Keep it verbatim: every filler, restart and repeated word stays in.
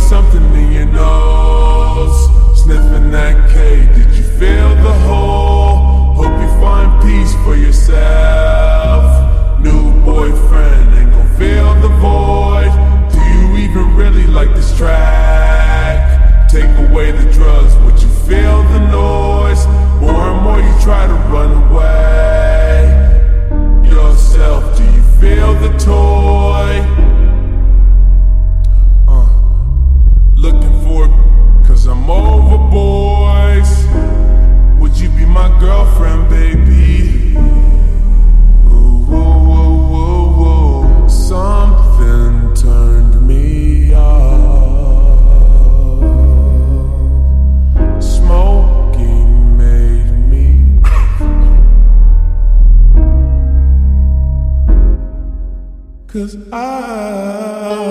something in your nose. Sniffing that K, did you feel the hole? Hope you find peace for yourself. New boyfriend ain't gon' fill the void. Do you even really like this track? Take away the drugs, would you feel the noise? More and more you try to run away yourself, do you feel the toy? Uh, looking for, cause I'm over boys. Would you be my girlfriend, baby? Ooh, ooh, ooh, ooh, ooh. Something turned me off. Smoking made me cause I